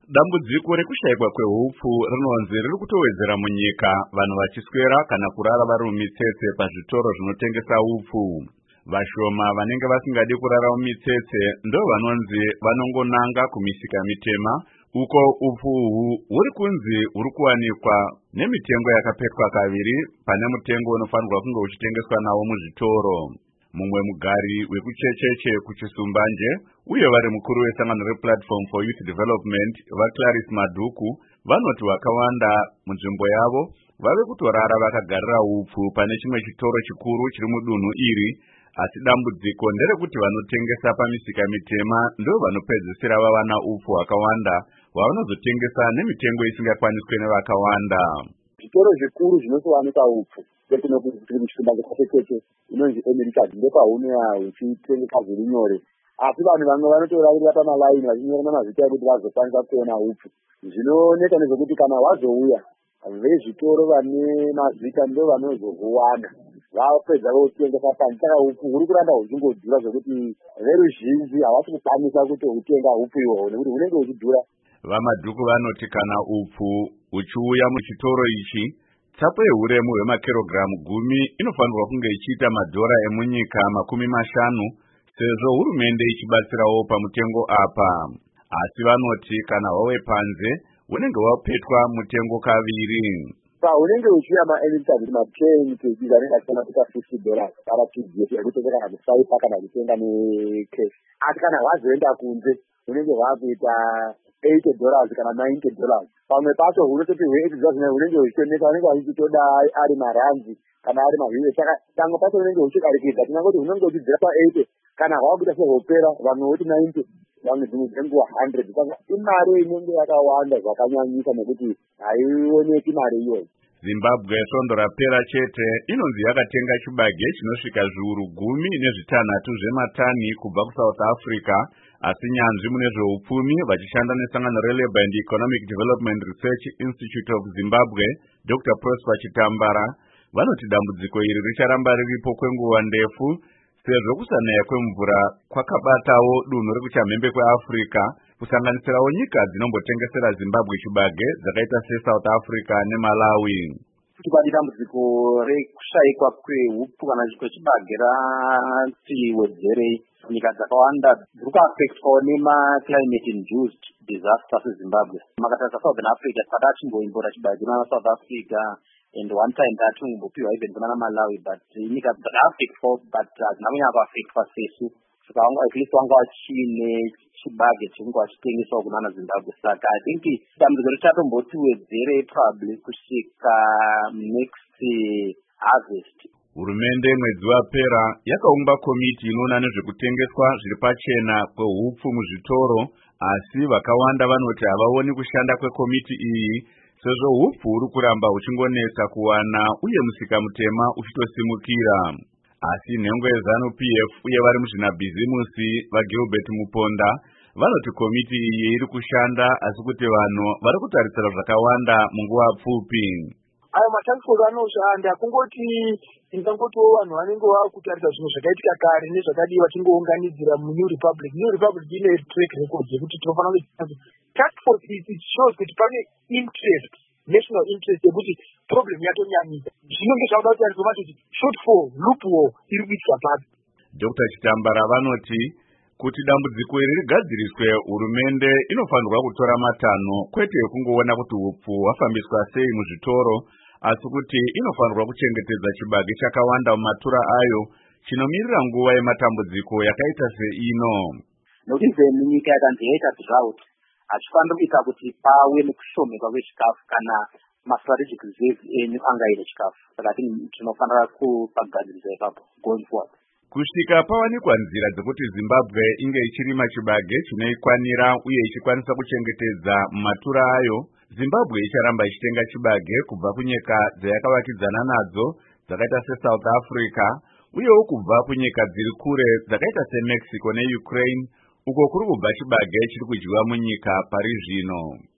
Dambudziko rekushayikwa kwehupfu rinonzi riri kutowedzera munyika, vanhu vachiswera kana kurara vari mumitsetse pazvitoro zvinotengesa upfu. Vashoma vanenge vasingadi kurara mumitsetse ndo vanonzi vanongonanga kumisika mitema, uko upfu uhu huri kunzi huri kuwanikwa nemitengo yakapetwa kaviri pane mutengo unofanirwa kunge uchitengeswa nawo muzvitoro. Mumwe mugari wekuchecheche kuchisumbanje uye vari mukuru wesangano rePlatform for Youth Development vaClarice Maduku vanoti vakawanda munzvimbo yavo vave kutorara vakagarira upfu pane chimwe chitoro chikuru chiri mudunhu iri, asi dambudziko nderekuti vanotengesa pamisika mitema ndo vanopedzisira vavana upfu hwakawanda hwavanozotengesa nemitengo isingakwaniswe nevakawanda. Zvitoro zvikuru zvinotowanika upfu tiri muchisumbanje kwachecheche inonzi Americas ndopaunoya uchitengesa zviri nyore, asi vanhu vamwe vanotoravirira pamalaini vachinyorana mazita ekuti vazokwanisa kuona upfu. Zvinoneta nezvekuti kana wazouya vezvitoro vane mazita ndo vanozohuwana vapedza votengesa pani, saka upfu huri kuramba huchingodhura zvekuti veruzhinji havasi kukwanisa kutohutenga upfu ihwohwo nekuti hunenge huchidhura. VaMaduku vanoti kana upfu uchiuya muchitoro ichi, tsapo yehuremu hwemakirogiramu 10 inofanirwa kunge ichiita madhora emunyika 50, sezvo hurumende ichibatsirawo pamutengo apa. Asi vanoti kana hwawe panze hunenge hwapetwa mutengo kaviri. Unenge uchiuya maElitad matrain kg anenge achifana kuita $50 para TGF yekutenga kana kusaipa kana kutenga necash. Asi kana hwazoenda kunze hunenge hwakuita $80 kana $90. Pamwe pacho hunototi hweidzazina hunenge huchitoneka, hunenge huchitoda ari maranzi kana ari mahwire. Saka tango pacho hunenge huchidarikidza, tinangoti hunenge huchidzira pa80 kana hwakuita sehopera vamwe voti 90 vamwe dzimwe dzenguva 100. Saka imari inenge yakawanda zvakanyanyisa nekuti haioneki mari iyoyo. Zimbabwe svondo rapera chete inonzi yakatenga chibage chinosvika zviuru 16 zvematani kubva kuSouth Africa, asi nyanzvi mune zveupfumi vachishanda nesangano reLabour and Economic Development Research Institute of Zimbabwe, Dr. Prosper Chitambara, vanoti dambudziko iri richaramba riripo kwenguva ndefu sezvo kusanaya kwemvura kwakabatawo dunhu rekuchamhembe kweAfrica, kusanganisirawo nyika dzinombotengesera Zimbabwe chibage dzakaita seSouth Africa neMalawi. Kuti dambudziko rekushayikwa kwehupfu kana kwechibage ratiwedzerei, nyika dzakawanda dziri kuafektwawo nemaclimate induced disasters eZimbabwe. Makatarisa Southern Africa takada chimboimbora chibage kuna South Africa and one time tatingombopiwa even kuna Malawi, but nyika dzakaafektwa but hadzina kunyanya kuafektwa sesu. Saka at least wanga wachine chibage chinenge wachitengeswa kuna Zimbabwe. Saka I think dambudziko richatombotwedzerei probably kusvika next harvest. Hurumende mwedzi wapera yakaumba komiti inoona nezvekutengeswa zviri pachena kwehupfu muzvitoro, asi vakawanda vanoti havaoni kushanda kwekomiti iyi sezvo hupfu huri kuramba huchingonetsa kuwana uye musika mutema uchitosimukira. Asi nhengo yeZANU-PF uye vari muzvinabhizimusi vaGilbert Muponda vanoti komiti iyi iri kushanda, asi kuti vanhu vari kutarisira zvakawanda munguva pfupi. Ayo matransport anoshanda kungoti ingangotiwo vanhu vanenge vakutarisa zvinhu zvakaitika kare nezvakadiwa tingounganidzira muNew Republic. New Republic ine track record yekuti tinofanira kuti task force it shows kuti pane interest, national interest yekuti problem yatonyanyika. Zvinenge zvauda kutariswa kuti shortfall, loophole iri kuitwa papi. Dr. Chitambara vanoti kuti dambudziko iri rigadziriswe, hurumende inofanirwa kutora matanho, kwete kungoona kuti hupfu hwafambiswa sei muzvitoro, asi kuti inofanirwa kuchengetedza chibage chakawanda mumatura ayo chinomirira nguva yematambudziko yakaita seino. Nokuti nyika yakanzi yaita drought hachifaniri kuita kuti pave nekushomeka kwechikafu kana mastrategic reserve enyu angaine chikafu. Saka tinofanira kupagadzirisa ipapo going forward. Kusvika pawanikwa nzira dzekuti Zimbabwe inge ichirima chibage chinoikwanira uye ichikwanisa kuchengetedza matura ayo, Zimbabwe icharamba ichitenga chibage kubva kunyika dzayakavakidzana nadzo dzakaita seSouth Africa, uyewo kubva kunyika dziri kure dzakaita seMexico neUkraine, uko kuri kubva chibage chiri kudyiwa munyika pari zvino.